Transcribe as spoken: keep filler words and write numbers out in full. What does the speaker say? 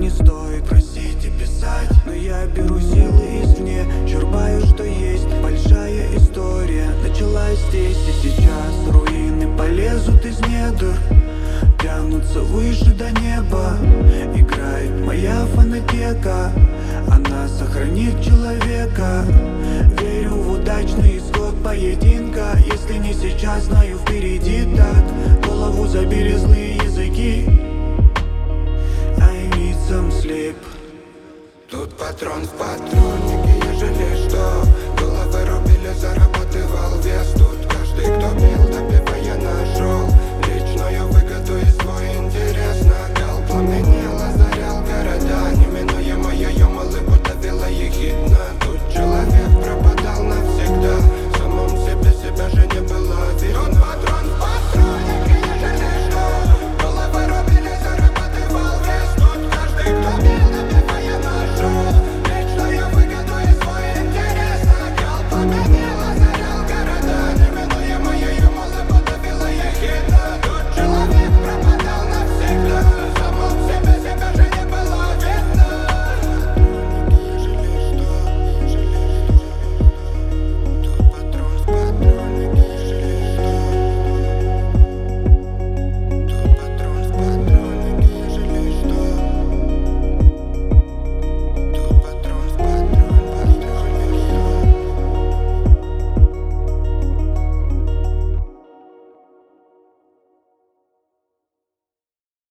не стоит просить и писать, но я беру силы извне, черпаю, что есть. Большая история началась здесь и сейчас. Руины полезут из недр, тянутся выше до неба. Играет моя фонотека, она сохранит человека. Верю в удачный исход поединка. Если не сейчас, знаю, впереди так. Голову забили злые